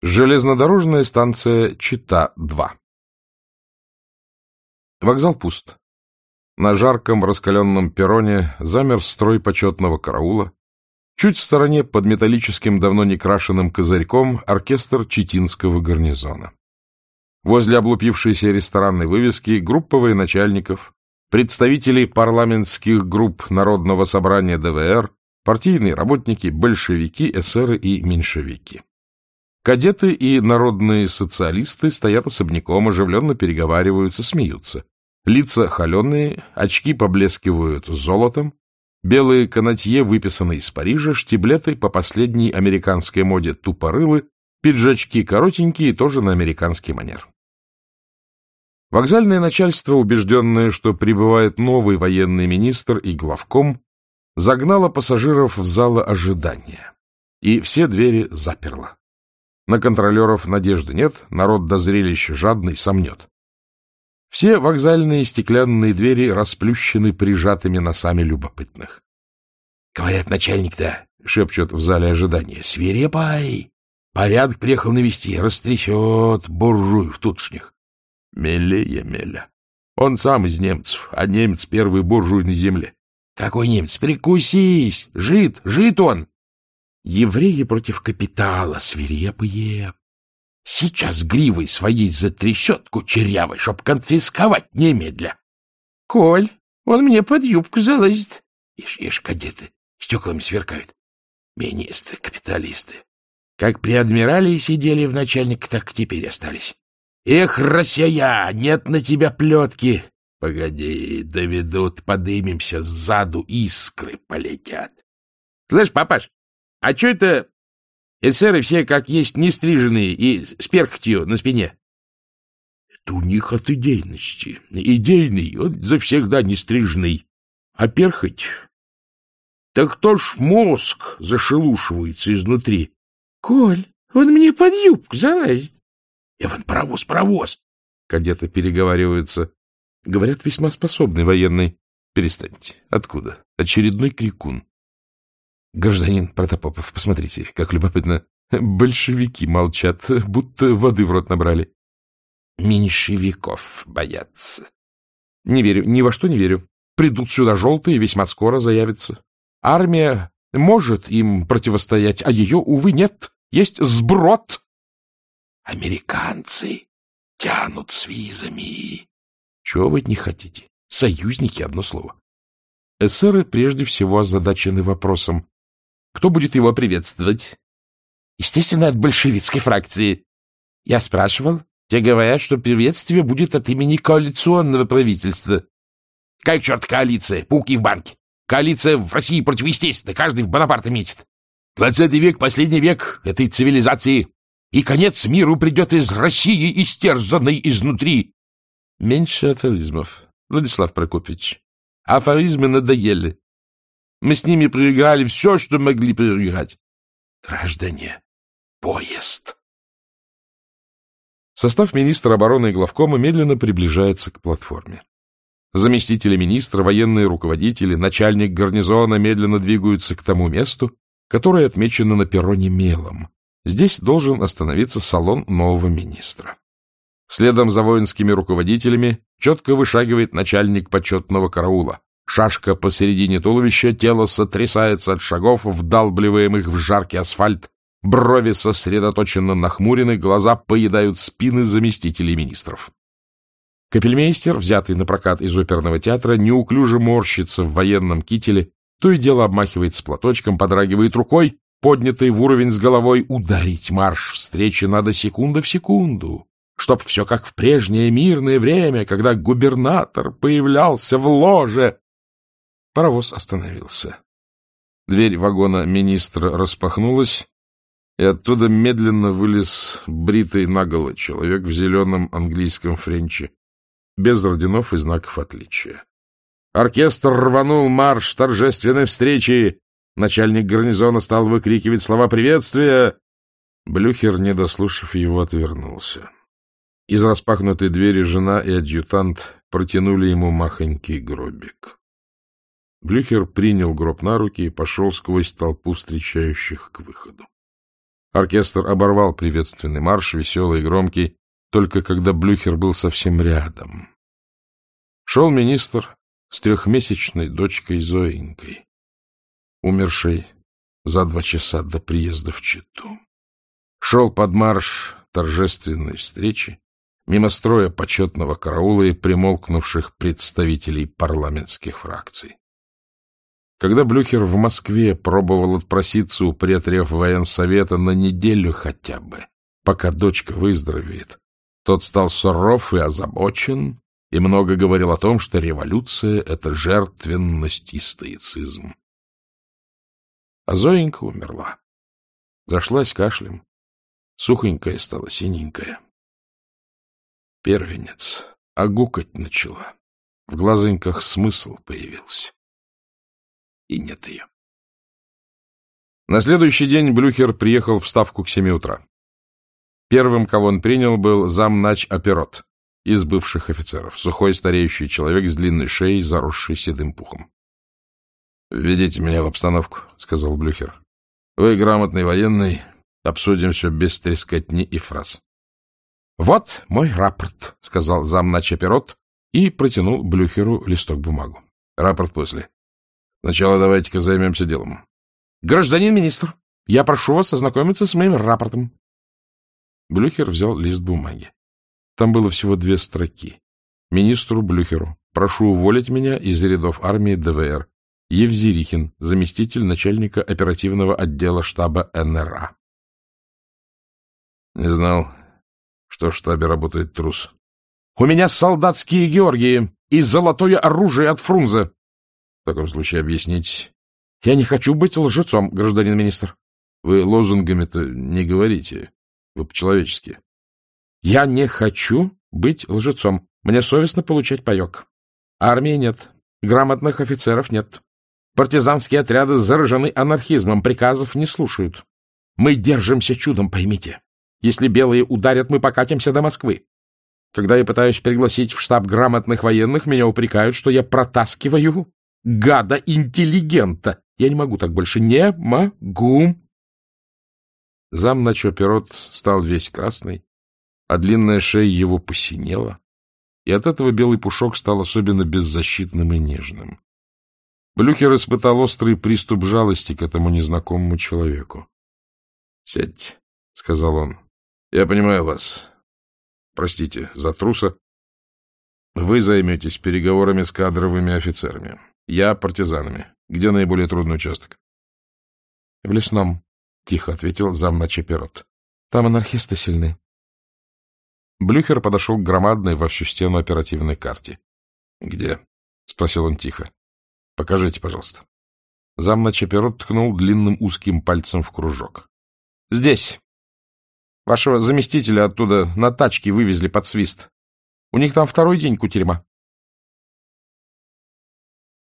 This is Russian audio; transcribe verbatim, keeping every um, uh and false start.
Железнодорожная станция Чита-два. Вокзал пуст. На жарком раскаленном перроне замер строй почетного караула. Чуть в стороне, под металлическим, давно не крашеным козырьком, оркестр Читинского гарнизона. Возле облупившейся ресторанной вывески группа военачальников, представители парламентских групп Народного собрания дэ вэ эр, партийные работники, большевики, эсеры и меньшевики. Кадеты и народные социалисты стоят особняком, оживленно переговариваются, смеются. Лица холеные, очки поблескивают золотом, белые канатье выписаны из Парижа, штиблеты по последней американской моде тупорылы, пиджачки коротенькие, тоже на американский манер. Вокзальное начальство, убежденное, что прибывает новый военный министр и главком, загнало пассажиров в залы ожидания, и все двери заперло. На контролеров надежды нет, народ до зрелища жадный сомнет. Все вокзальные стеклянные двери расплющены прижатыми носами любопытных. — Говорят, начальник-то, — шепчет в зале ожидания, — свирепай. Порядок приехал навести, растрясет буржуев тутшних. Мелея меля. Он сам из немцев, а немец первый буржуй на земле. — Какой немец? Прикусись! Жид! Жид он! Евреи против капитала, свирепые. Сейчас гривой своей затрясет кучерявой, чтоб конфисковать немедля. — Коль, он мне под юбку залазит. Ишь, ишь, кадеты, стеклами сверкают. Министры, капиталисты. Как при адмирале сидели в начальник, так теперь остались. Эх, Россия, нет на тебя плетки. Погоди, доведут, подымемся, сзаду искры полетят. Слышь, папаш, а что это эсеры все как есть нестриженные и с перхотью на спине? Это у них от идейности. Идейный, он завсегда нестриженный. А перхоть? Так кто ж мозг зашелушивается изнутри? Коль, он мне под юбку залазит. Иван, паровоз, паровоз. Кадеты переговариваются. Говорят, весьма способный военный. Перестаньте. Откуда? Очередной крикун. Гражданин Протопопов, посмотрите, как любопытно. Большевики молчат, будто воды в рот набрали. Меньшевиков боятся. Не верю, ни во что не верю. Придут сюда желтые, весьма скоро заявятся. Армия может им противостоять, а ее, увы, нет. Есть сброд. Американцы тянут с визами. Чего вы не хотите? Союзники, одно слово. Эсеры прежде всего озадачены вопросом. Кто будет его приветствовать? Естественно, от большевистской фракции. Я спрашивал. Те говорят, что приветствие будет от имени коалиционного правительства. Как черт коалиция? Пауки в банке. Коалиция в России противоестественна. Каждый в Бонапарта метит. Двадцатый век — последний век этой цивилизации. И конец миру придет из России, истерзанной изнутри. Меньше афоризмов, Владислав Прокопьевич. Афоризмы надоели. Мы с ними проиграли все, что могли проиграть. Граждане, поезд. Состав министра обороны и главкома медленно приближается к платформе. Заместители министра, военные руководители, начальник гарнизона медленно двигаются к тому месту, которое отмечено на перроне мелом. Здесь должен остановиться салон нового министра. Следом за воинскими руководителями четко вышагивает начальник почетного караула. Шашка посередине туловища, тело сотрясается от шагов, вдалбливаемых в жаркий асфальт, брови сосредоточенно нахмурены, глаза поедают спины заместителей министров. Капельмейстер, взятый на прокат из оперного театра, неуклюже морщится в военном кителе, то и дело обмахивается платочком, подрагивает рукой, поднятой в уровень с головой. Ударить марш встречи надо секунда в секунду, чтоб все как в прежнее мирное время, когда губернатор появлялся в ложе. Паровоз остановился. Дверь вагона министра распахнулась, и оттуда медленно вылез бритый наголо человек в зеленом английском френче, без орденов и знаков отличия. Оркестр рванул марш торжественной встречи. Начальник гарнизона стал выкрикивать слова приветствия. Блюхер, не дослушав его, отвернулся. Из распахнутой двери жена и адъютант протянули ему махонький гробик. Блюхер принял гроб на руки и пошел сквозь толпу встречающих к выходу. Оркестр оборвал приветственный марш, веселый и громкий, только когда Блюхер был совсем рядом. Шел министр с трехмесячной дочкой Зоенькой, умершей за два часа до приезда в Читу. Шел под марш торжественной встречи, мимо строя почетного караула и примолкнувших представителей парламентских фракций. Когда Блюхер в Москве пробовал отпроситься у предреввоенсовета на неделю хотя бы, пока дочка выздоровеет, тот стал суров и озабочен и много говорил о том, что революция — это жертвенность и стоицизм. А Зоенька умерла. Зашлась кашлем. Сухонькая стала, синенькая. Первенец. А гукать начала. В глазоньках смысл появился. И нет ее. На следующий день Блюхер приехал в Ставку к семи утра. Первым, кого он принял, был замнач Аперот из бывших офицеров, сухой стареющий человек с длинной шеей, заросший седым пухом. — Введите меня в обстановку, — сказал Блюхер. — Вы грамотный военный, обсудим все без трескотни и фраз. — Вот мой рапорт, — сказал замнач Аперот и протянул Блюхеру листок бумагу. — Рапорт после. Сначала давайте-ка займемся делом. — Гражданин министр, я прошу вас ознакомиться с моим рапортом. Блюхер взял лист бумаги. Там было всего две строки. Министру Блюхеру: прошу уволить меня из рядов армии ДВР. Евзирихин, заместитель начальника оперативного отдела штаба эн эр а. Не знал, что в штабе работает трус. — У меня солдатские Георгии и золотое оружие от Фрунзе. В таком случае объяснитесь. — Я не хочу быть лжецом, гражданин министр. — Вы лозунгами-то не говорите. Вы по-человечески. — Я не хочу быть лжецом. Мне совестно получать паек. Армии нет. Грамотных офицеров нет. Партизанские отряды заражены анархизмом. Приказов не слушают. Мы держимся чудом, поймите. Если белые ударят, мы покатимся до Москвы. Когда я пытаюсь пригласить в штаб грамотных военных, меня упрекают, что я протаскиваю гада-интеллигента. Я не могу так больше. Не могу. Замнач Аперот стал весь красный, а длинная шея его посинела, и от этого белый пушок стал особенно беззащитным и нежным. Блюхер испытал острый приступ жалости к этому незнакомому человеку. — Сядьте, — сказал он. — Я понимаю вас. Простите за труса. Вы займетесь переговорами с кадровыми офицерами. Я — партизанами. Где наиболее трудный участок? — В Лесном, — тихо ответил замнач Аперот. — Там анархисты сильны. Блюхер подошел к громадной во всю стену оперативной карте. — Где? — спросил он тихо. — Покажите, пожалуйста. Замнач Аперот ткнул длинным узким пальцем в кружок. — Здесь. Вашего заместителя оттуда на тачке вывезли под свист. У них там второй день кутерьма.